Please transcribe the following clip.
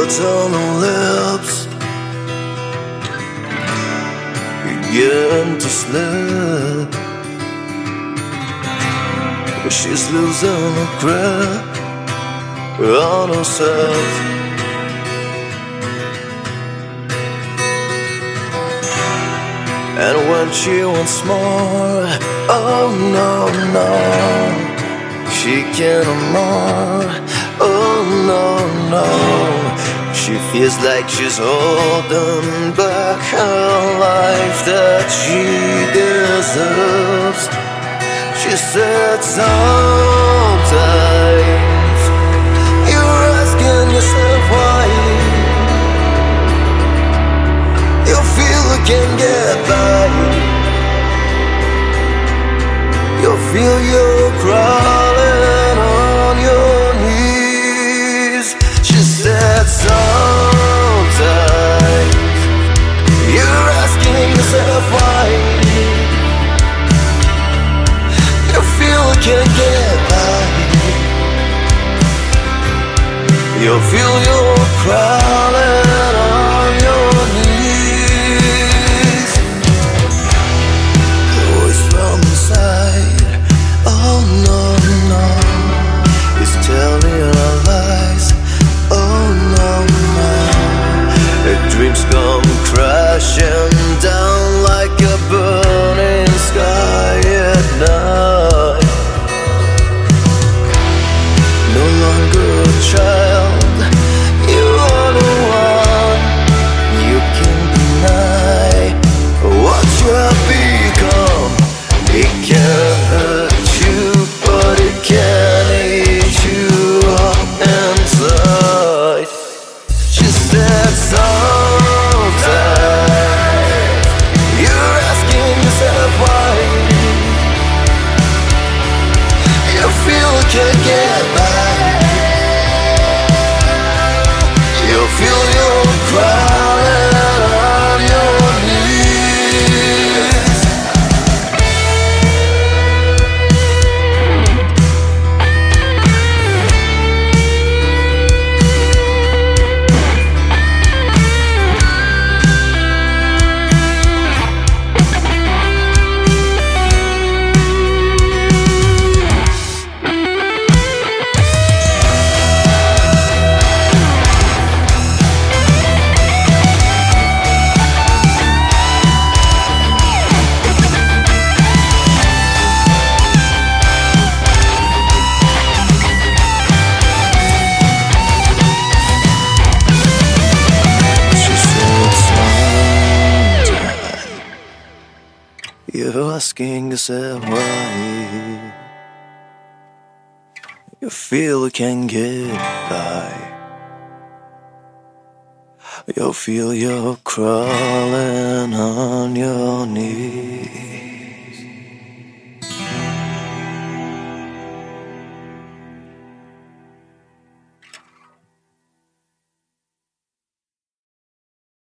words on her lips begin to slip. She's losing her grip on herself. And when she wants more, oh no, no, she can't more, oh no, no. She feels like she's holding back her life that she deserves. She said sometimes you're asking yourself why you feel you can't get by. You feel you're crawling on your knees. She said sometimes you're asking yourself why you feel you can't get by. You feel you're crawling on your knees. The voice from inside, oh no, no, is telling her lies, oh no, no. Her dreams come crashing down like a burning sky at night. No longer a child, you are the one. You can't deny what you have become. It can hurt you, but it can eat you up inside. She said sometimes you're asking yourself why you feel you can't get by. You feel you're crawling on your knees. You're asking yourself why you feel you can't get by. You feel you're crawling on your knees.